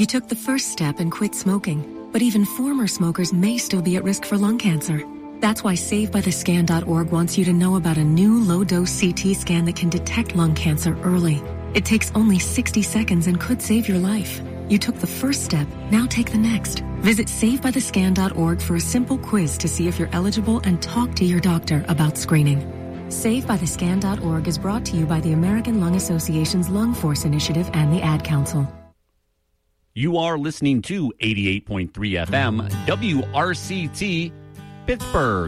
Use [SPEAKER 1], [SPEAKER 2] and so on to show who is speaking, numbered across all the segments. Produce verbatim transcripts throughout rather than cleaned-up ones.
[SPEAKER 1] You took the first step and quit smoking, but even former smokers may still be at risk for lung cancer. That's why save by the scan dot org wants you to know about a new low-dose C T scan that can detect lung cancer early. It takes only sixty seconds and could save your life. You took the first step, now take the next. Visit save by the scan dot org for a simple quiz to see if you're eligible and talk to your doctor about screening. save by the scan dot org is brought to you by the American Lung Association's Lung Force Initiative and the Ad Council.
[SPEAKER 2] You are listening to eighty-eight point three F M, W R C T, Pittsburgh.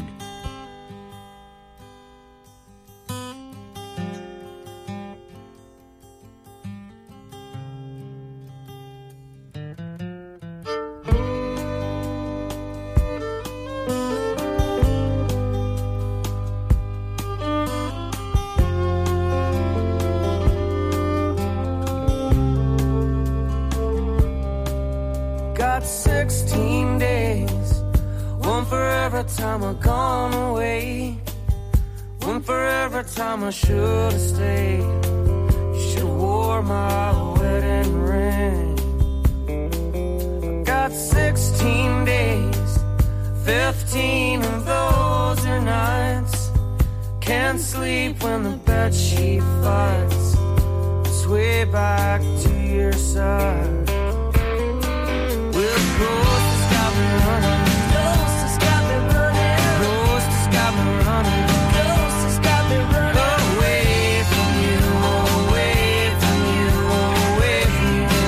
[SPEAKER 3] sixteen days, one for every time I've gone away, one for every time I should have stayed. You should have wore my wedding ring. I got sixteen days, fifteen of those are nights. Can't sleep when the bedsheet fights. Sway back to your side. Well, the ghost has got me running. The ghost has got me running. The ghost has got me running. The ghost has got me running. Away from you, away from you, away from you.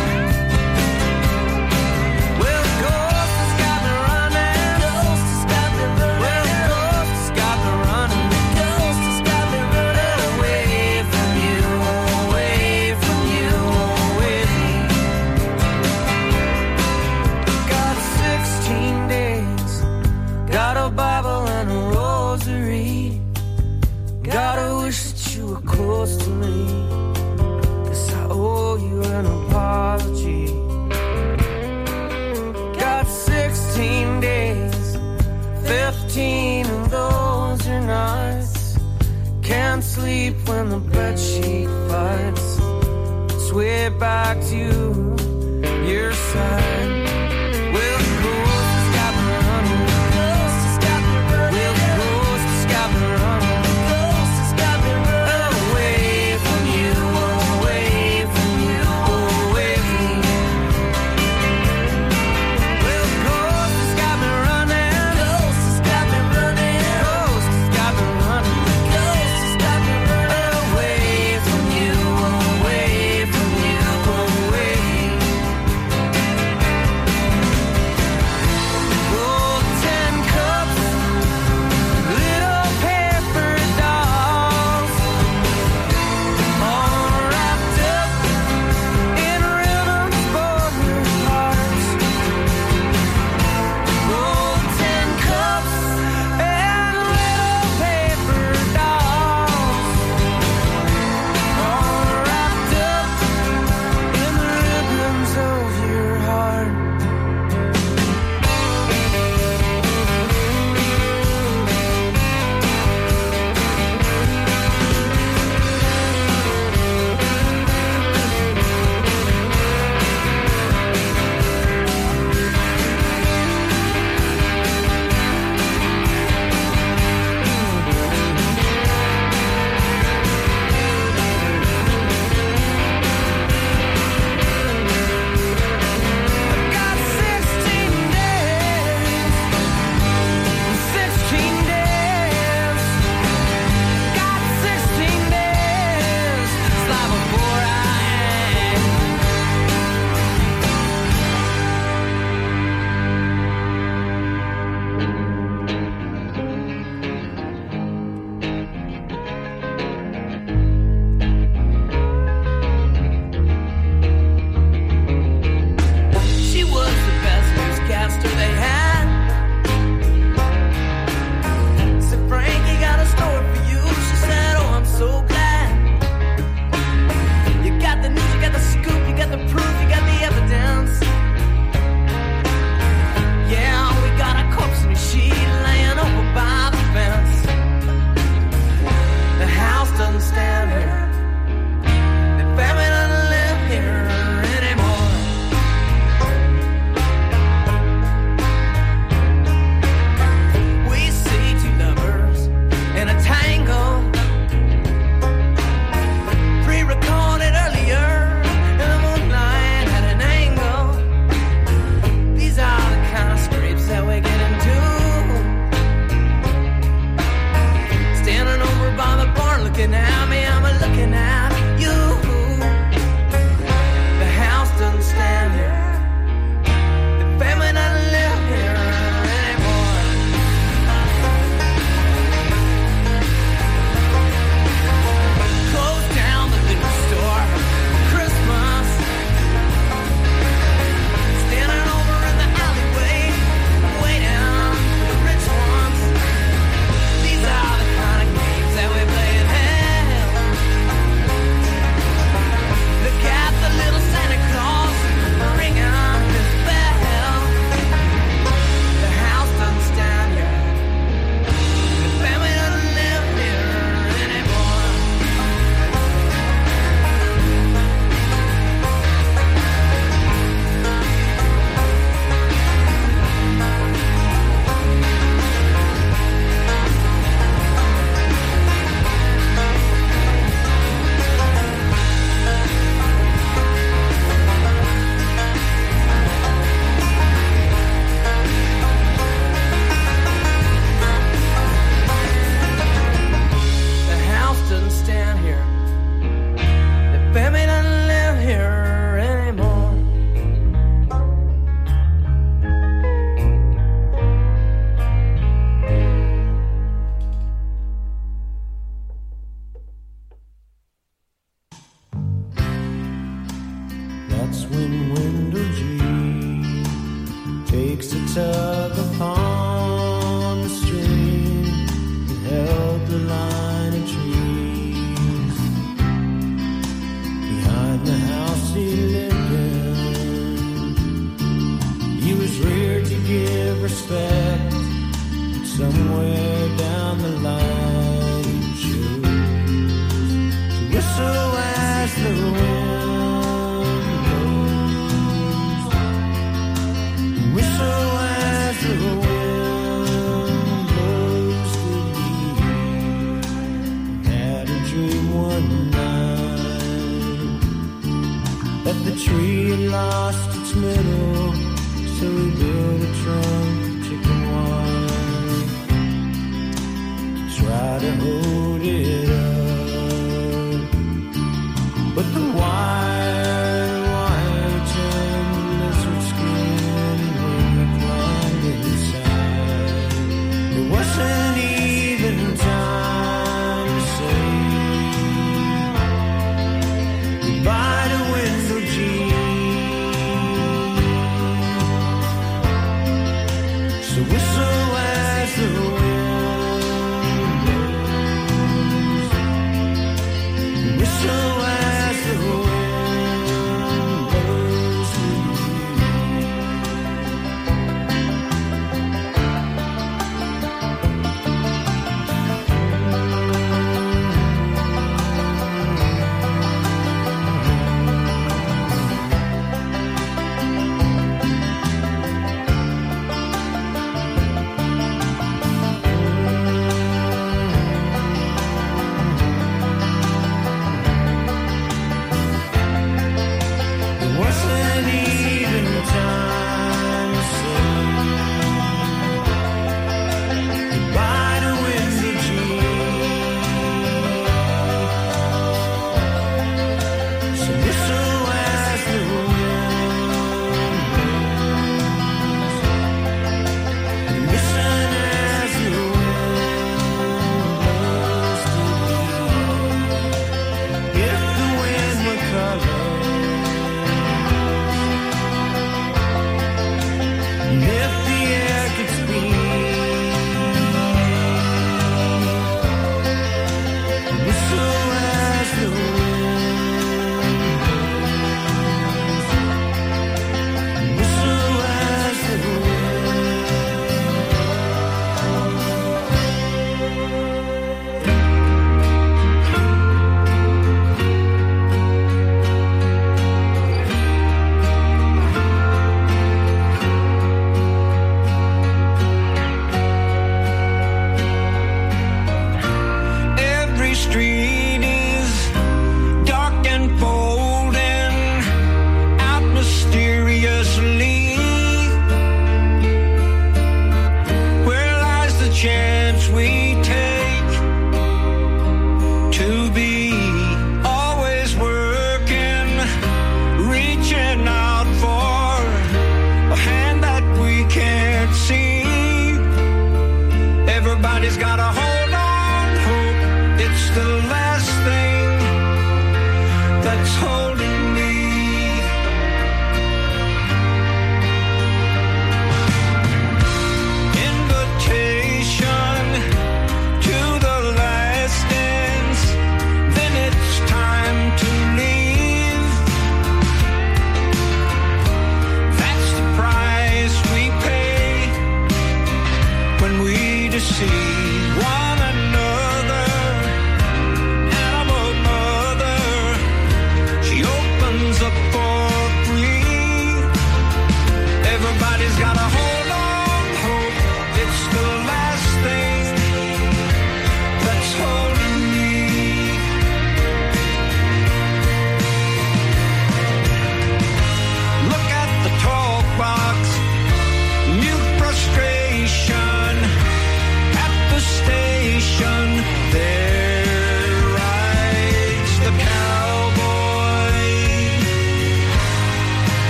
[SPEAKER 3] Well, the ghost has got me running. The ghost has got me running. Well, the ghost has got me running. The ghost has got me running. Away from you, away from you, away from you. sixteen days, got a Bible and a rosary. Gotta wish that you were close to me, 'cause I owe you an apology. Got sixteen days, fifteen of those are nights. Can't sleep when the bedsheet fights. Sway back to your side. looking at me, I'm a looking at you. The house doesn't stand here, the family doesn't live here anymore. Close down the liquor store, Christmas. Standing over in the alleyway, waiting for the rich ones. These are the kind of games that we play in hell. Look at the little Santa Claus ringing his bell. The house doesn't stand here, the family doesn't live here anymore. The house doesn't stand here, the family doesn't live here anymore.
[SPEAKER 4] That's when Wendell G takes a tug upon the string and held the line of trees behind the house he lived in. He was reared to give respect, but somewhere down the line he chose to whistle as the wind blows, whistle as the wind blows to leave. Had a dream one night that the tree had lost its middle, so he built a trunk of chicken wire to try to hold it up. But the wire, the wire turned to lizard skin, and when I climbed inside, there wasn't even time to say goodbye to Wendell G. So whistle as the wind blows.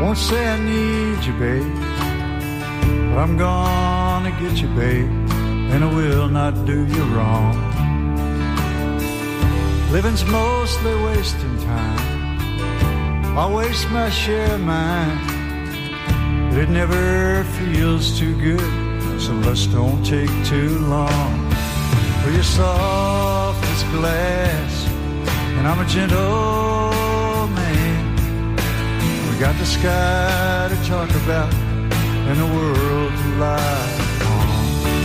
[SPEAKER 5] Won't say I need you, babe, but I'm gonna get you, babe, and I will not do you wrong. Living's mostly wasting time. I waste my share of mine, but it never feels too good, so let's don't take too long. For you're soft as glass, and I'm a gentle man. We got the sky to talk about and the world to lie on.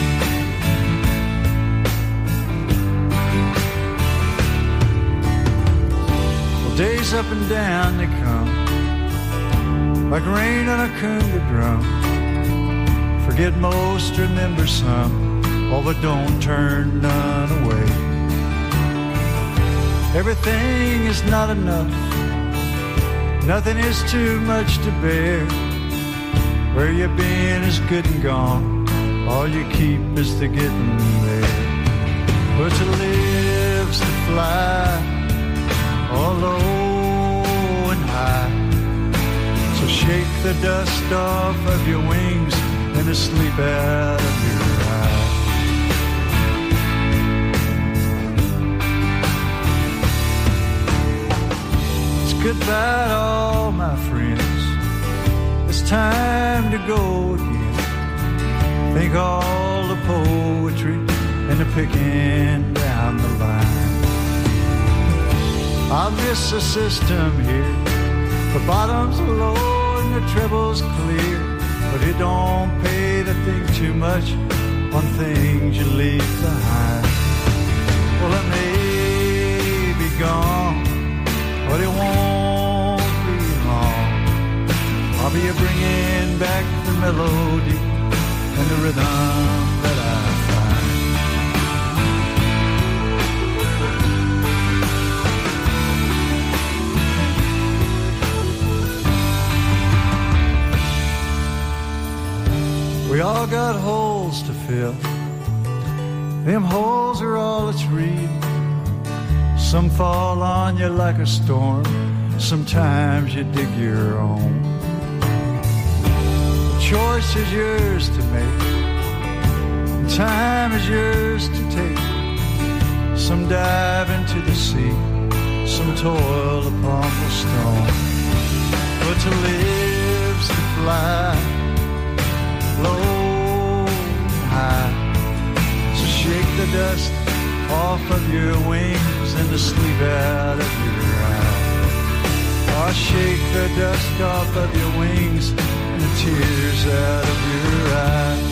[SPEAKER 5] Well, days up and down they come, like rain on a conga drum. Forget most, remember some, oh, but don't turn none away. Everything is not enough, nothing is too much to bear. Where you've been is good and gone, all you keep is the getting there. But to live's to fly, all low and high. So shake the dust off of your wings and the sleep out of your eyes. It's goodbye to all my friends, it's time to go again. Think all the poetry and the picking down the line. I'll miss the system here, the bottom's low and the treble's clear. But it don't pay to think too much on things you leave behind. Well, it may be gone, but it won't be long. I'll be bringing back the melody and the rhythm that I find. We all got holes to fill. Them holes are all that's real. Some fall on you like a storm, sometimes you dig your own. The choice is yours to make, and time is yours to take. Some dive into the sea, some toil upon the stone. But to live's to fly, low and high. So shake the dust off of your wings and the sleep out of your eyes. Oh, shake the dust off of your wings and the tears out of your eyes.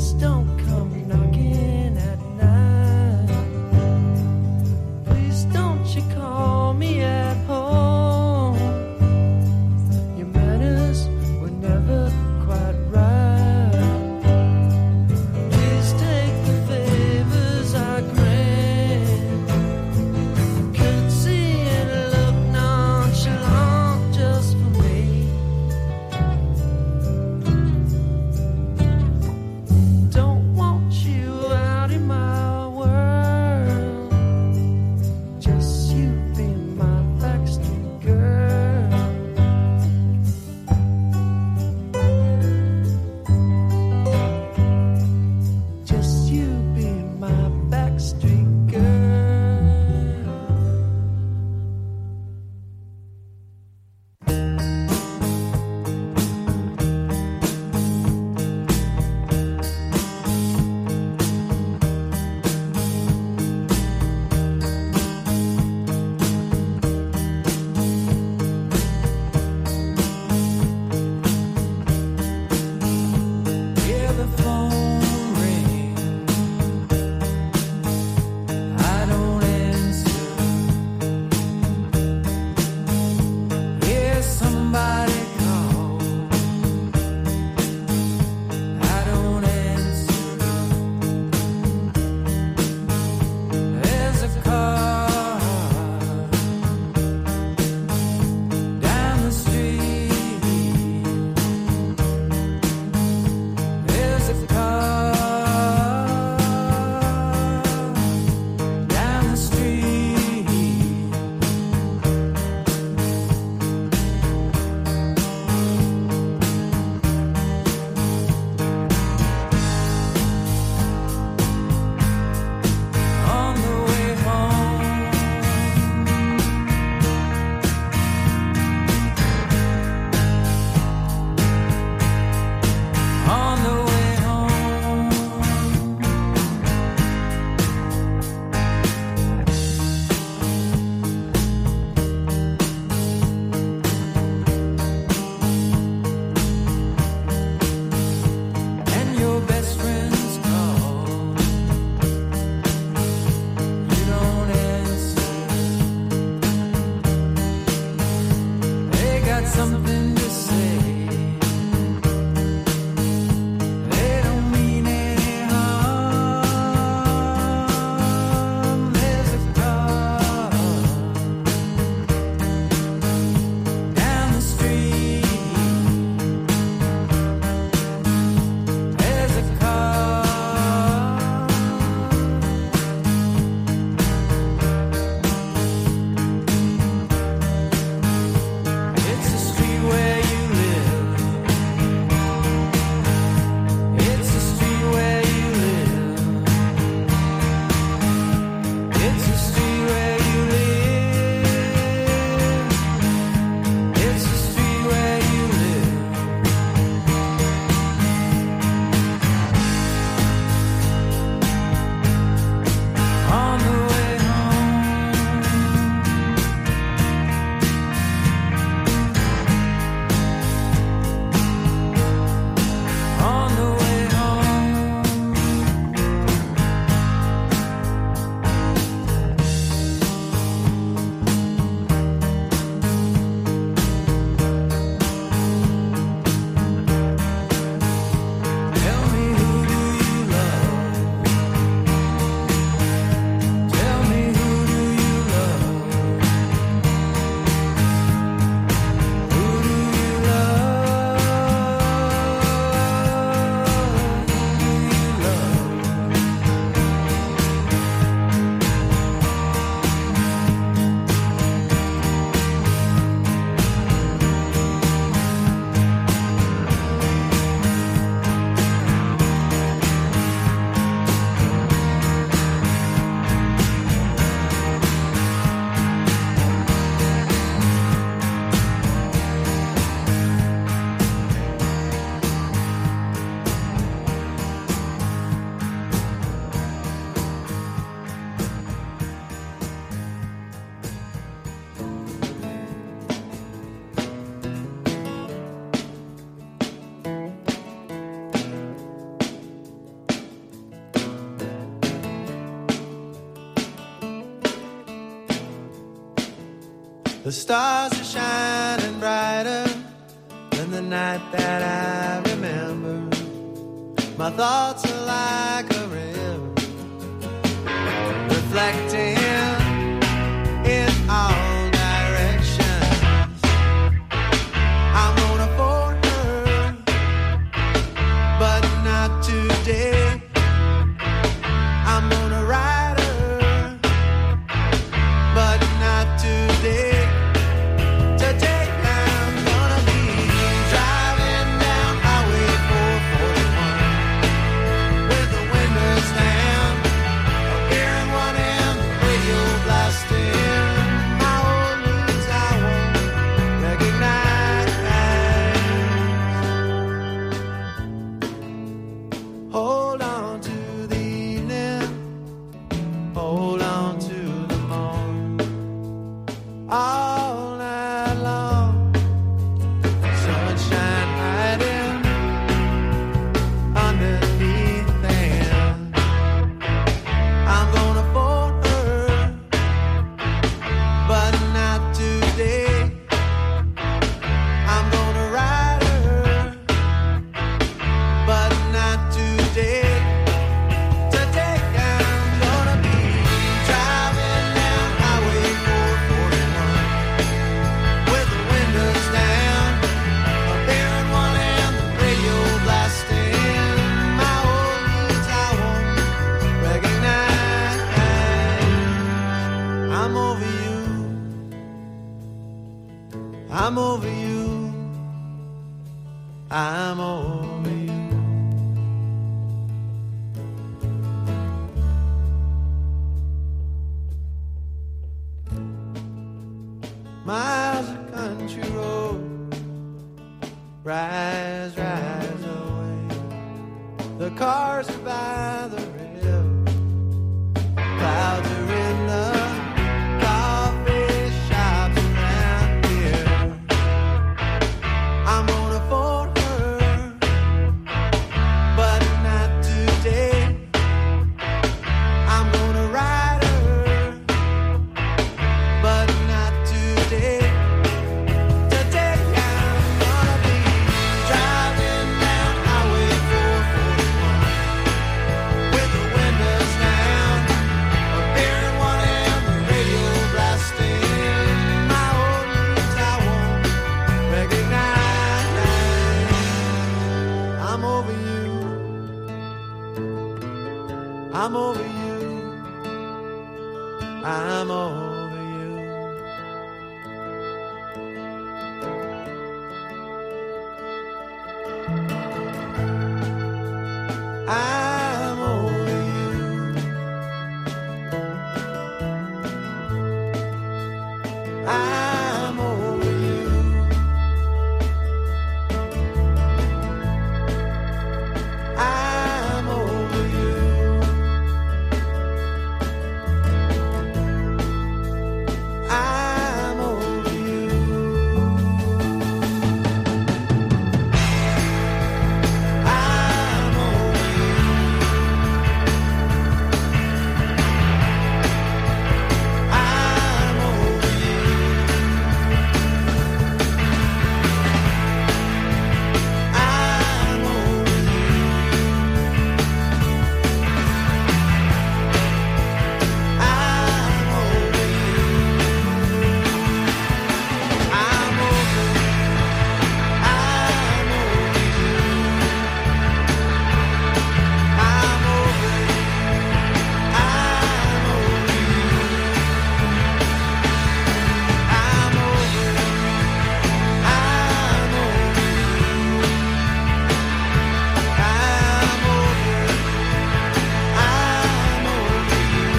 [SPEAKER 3] Please don't come knocking at night. Please don't you call me at home. Your manners were never quite right. Please take the favors I grant. Courtesy and look nonchalant just for me. Don't want you
[SPEAKER 4] The stars are shining brighter than the night that I remember. My thoughts are like a river, reflecting in all directions. I'm gonna phone her, but not today. I'm gonna ride her, but not today. Today I'm gonna be driving down Highway four forty-one with the windows down, a beer in one hand, the radio blasting. My old news I won't recognize. Hold on to the evening, hold on to the morn. All night long, sunshine hiding underneath them. I'm gonna phone her, but not today. I'm gonna ride her, but not today. Today I'm gonna be driving down Highway four forty-one with the windows down, a beer in one hand, the radio blasting. My old news I won't recognize. I'm over you, I'm over you, I'm over you. Miles of country road, rise, rise away. The cars are by the river, clouds are in the coffee shops around here. I'm gonna phone her, but not today. I'm gonna ride her, but not today. Today I'm gonna be driving down Highway four forty-one with the windows down, a beer in one hand, the radio blasting. My old news I won't recognize. I'm over you, I'm over you, I'm over you. I'm over you. I'm over you. I'm over you. I'm over you. I'm over you. I'm over you. I'm over you. I'm over you. I'm over. I'm over you. I'm over. I'm over you. I'm over. I'm over you. I'm over. I'm over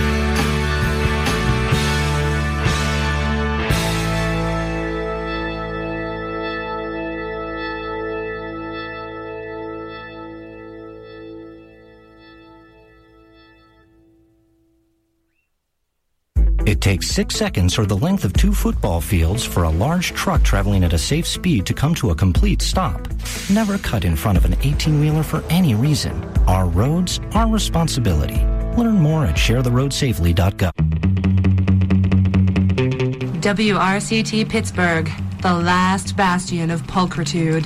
[SPEAKER 6] It takes six seconds or the length of two football fields for a large truck traveling at a safe speed to come to a complete stop. Never cut in front of an eighteen-wheeler for any reason. Our roads, our responsibility. Learn more at share the road safely dot gov.
[SPEAKER 7] W R C T Pittsburgh, the last bastion of pulchritude.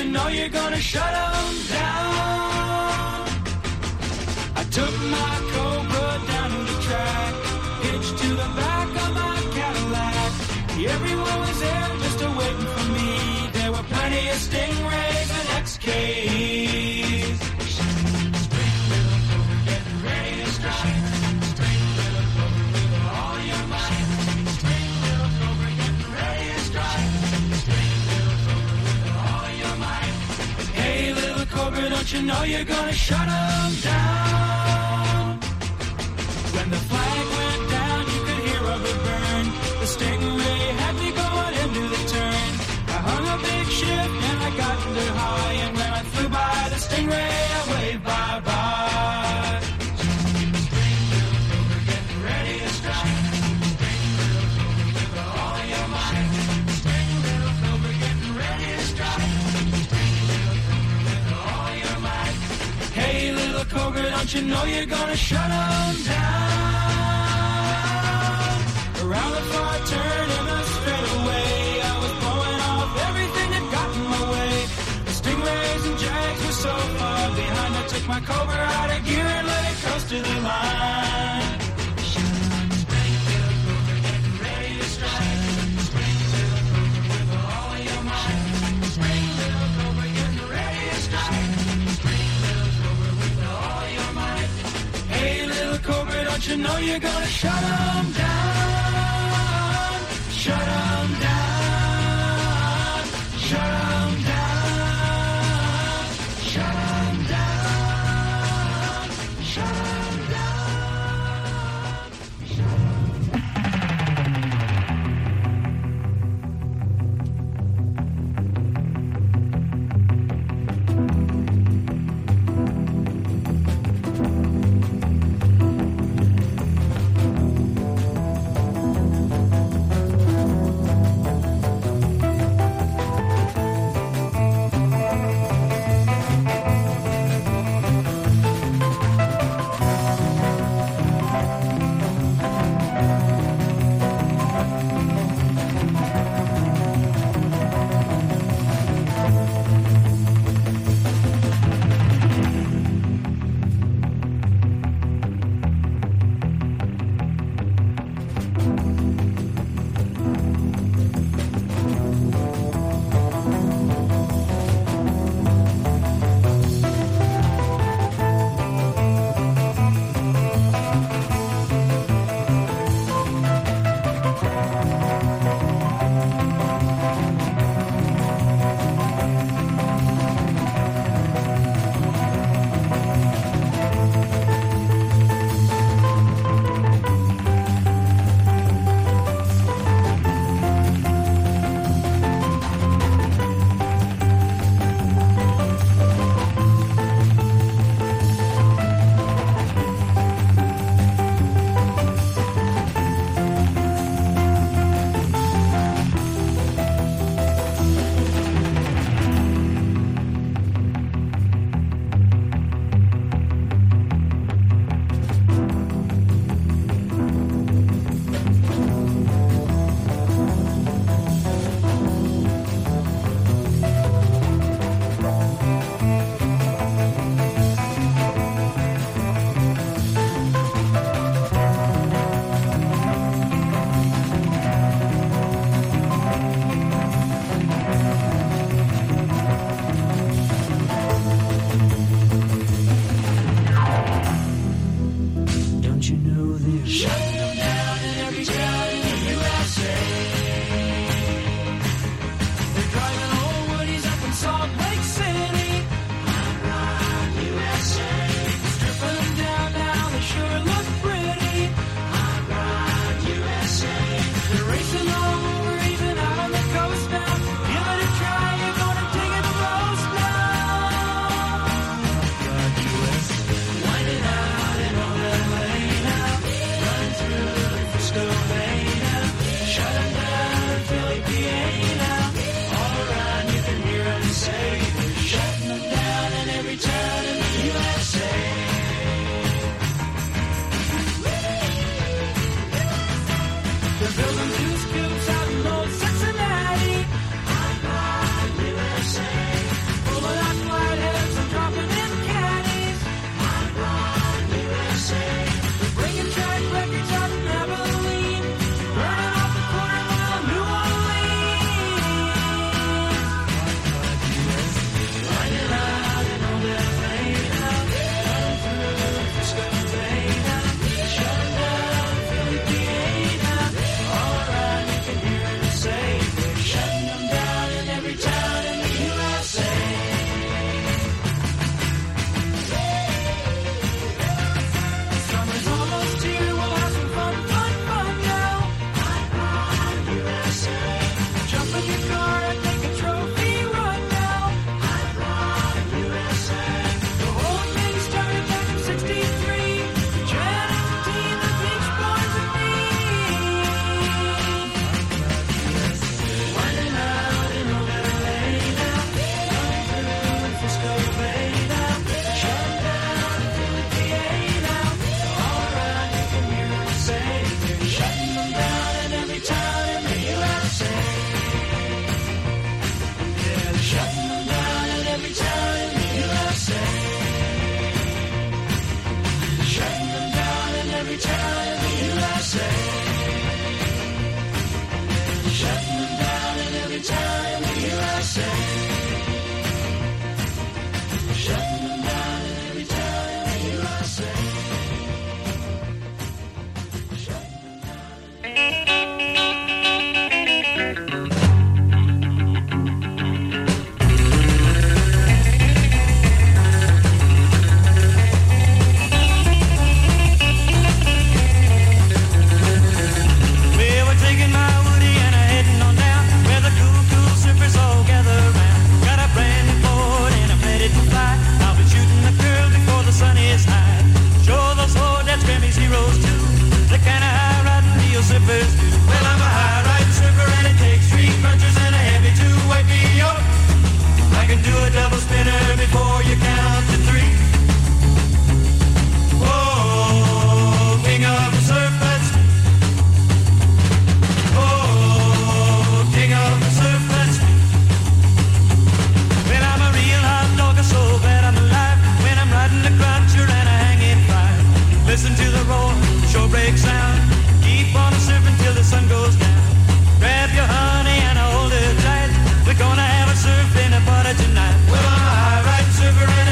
[SPEAKER 3] know you're gonna shut them down. I took my Cobra down to the track, hitched to the back of my Cadillac. Everyone was there just a waiting for me. There were plenty of Stingrays and X Ks. Getting ready to strike. All your might. Getting ready to strike. All your might. Hey, little Cobra, don't you know you're gonna shut them down? When the flag went down, you could hear a bit burn. The Stingray had me going into the turn. I hung a big shift and I got into high. And when I flew by the Stingray, I waved bye-bye. Getting ready to strike. All your might. Getting ready to strike. All your might. Hey, little Cobra, don't you know you're gonna shut them down? Around the far turn in the straightaway, I was blowing off everything that got in my way. The Stingrays and Jags were so far behind, I took my Cobra out of gear and let it coast to the line. Getting ready to strike. With all your might. Getting ready to strike. With all your might. Hey, little Cobra, don't you know you're gonna shut them down? Shut them down. Shut them down. Shut them down. Shut them down.
[SPEAKER 8] a double spinner before you count to three. Oh, king of the surf, that's me. Oh, king of the surf, that's me. Well, I'm a real hot dog, so glad I'm alive. When I'm riding the cruncher and a hanging fire, listen to the roar, shore break sound. Keep on surfing till the sun goes down. Grab your honey and hold it tight. We're gonna have a surf in a party tonight. Well, I'm a high riding surfer and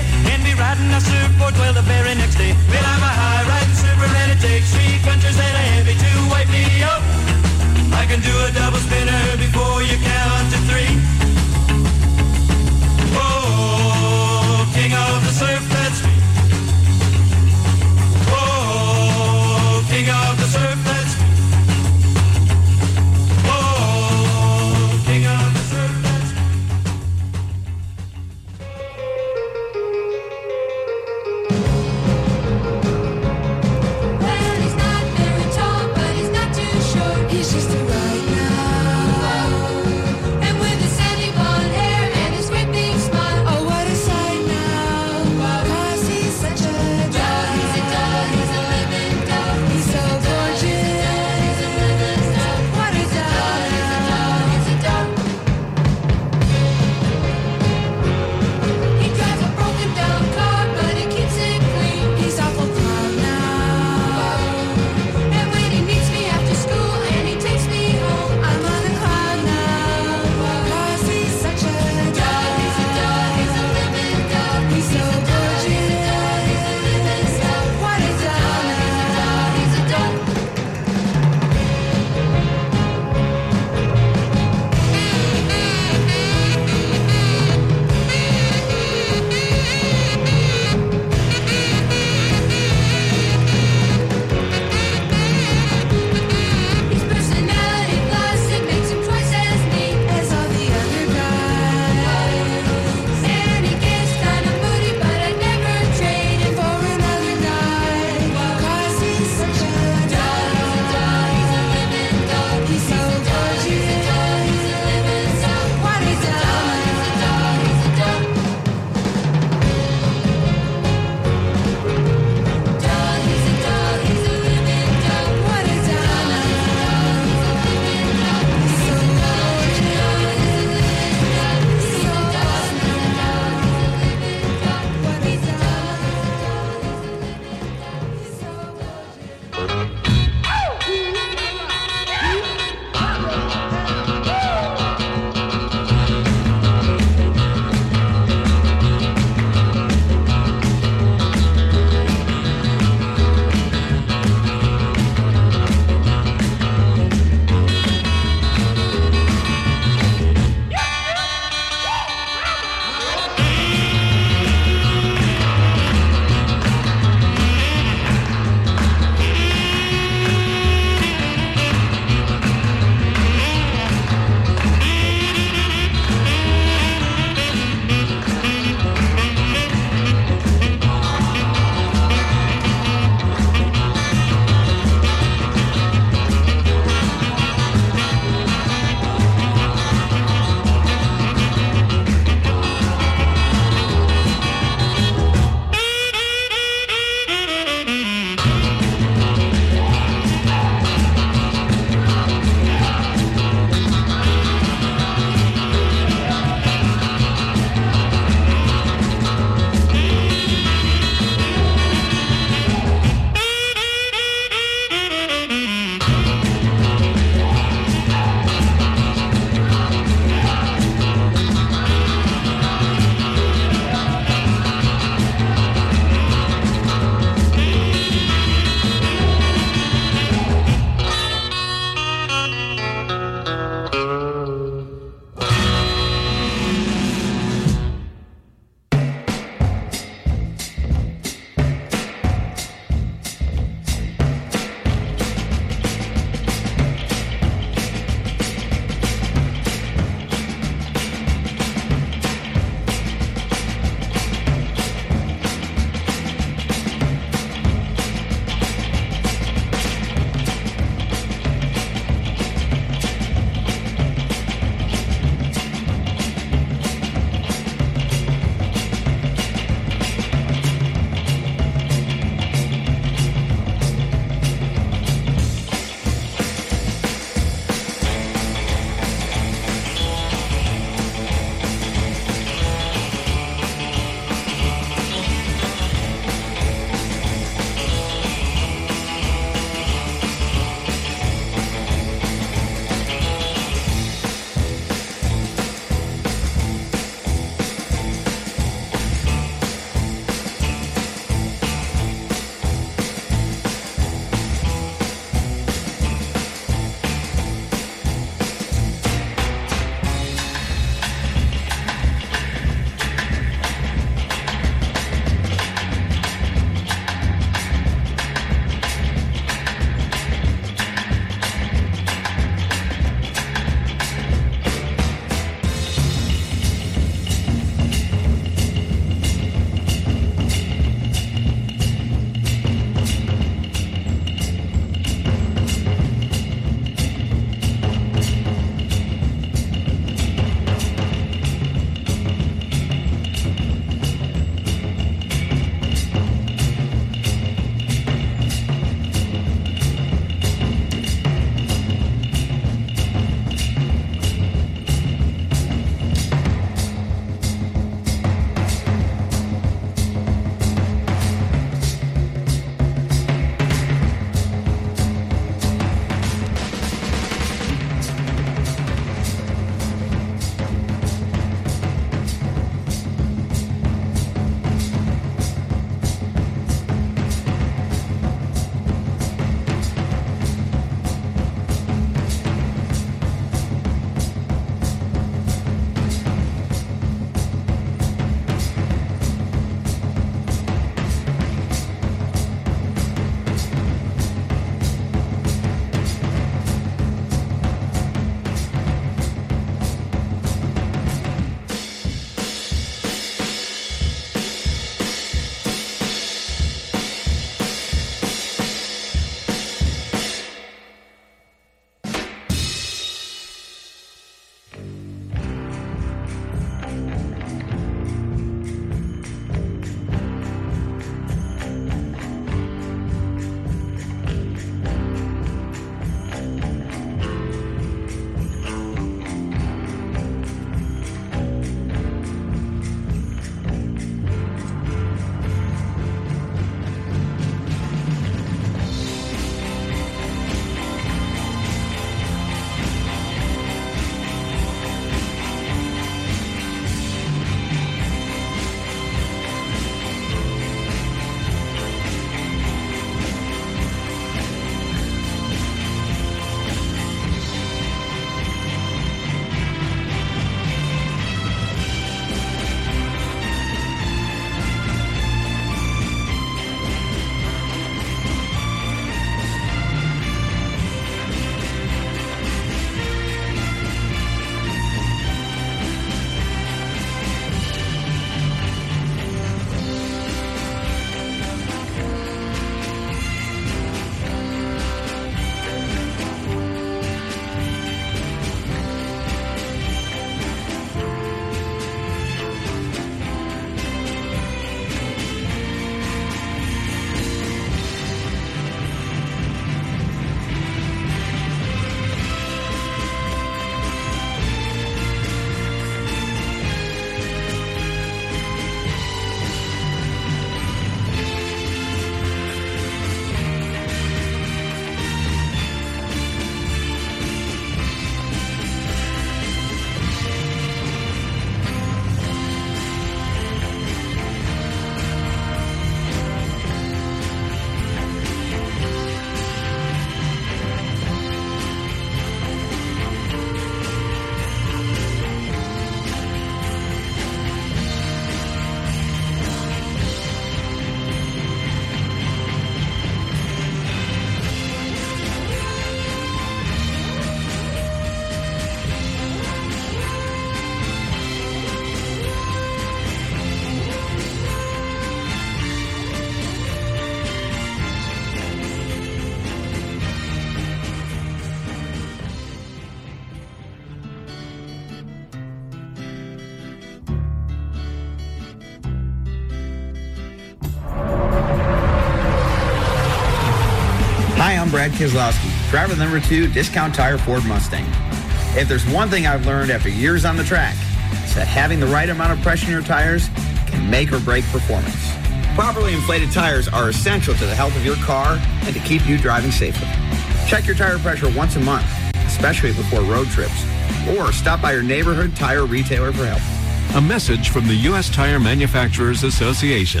[SPEAKER 9] Brad Keselowski, driver number two, Discount Tire Ford Mustang. If there's one thing I've learned after years on the track, it's that having the right amount of pressure in your tires can make or break performance. Properly inflated tires are essential to the health of your car and to keep you driving safely. Check your tire pressure once a month, especially before road trips, or stop by your neighborhood tire retailer for help.
[SPEAKER 10] A message from the U S Tire Manufacturers Association.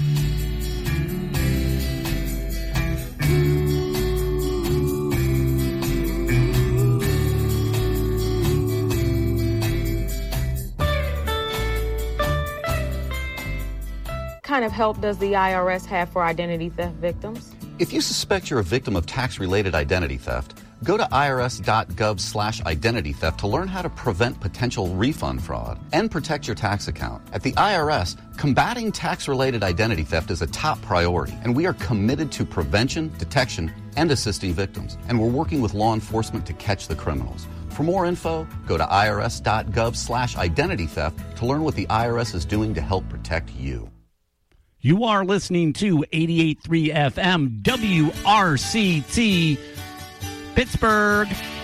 [SPEAKER 11] What kind of help does the I R S have for identity theft victims?
[SPEAKER 12] If you suspect you're a victim of tax-related identity theft, go to I R S dot gov slash identity theft to learn how to prevent potential refund fraud and protect your tax account. At the I R S, combating tax-related identity theft is a top priority, and we are committed to prevention, detection, and assisting victims. And we're working with law enforcement to catch the criminals. For more info, go to I R S dot gov slash identity theft to learn what the I R S is doing to help protect you.
[SPEAKER 2] You are listening to eighty-eight point three F M W R C T Pittsburgh.